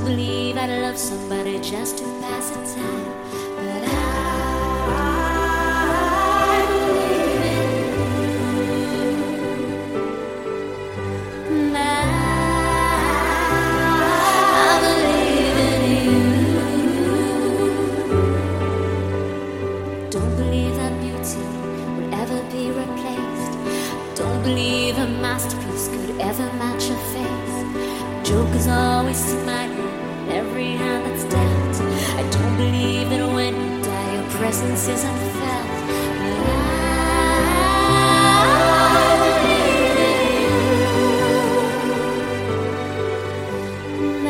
believe I'd love somebody just to pass the time, but I believe in you. I believe in you. Don't believe that beauty will ever be replaced. Don't believe a masterpiece could ever match your face. Jokers always smile in every hand that's dealt. I don't believe that when you die your presence isn't felt. But I believe in you. I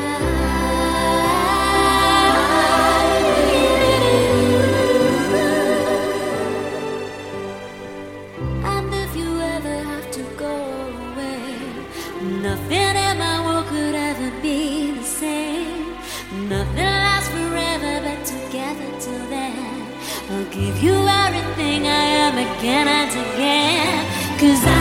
believe in you. And if you ever have to go away, nothing in my world could ever be the same. Nothing lasts forever, but together till then I'll give you everything I am again and again. 'Cause I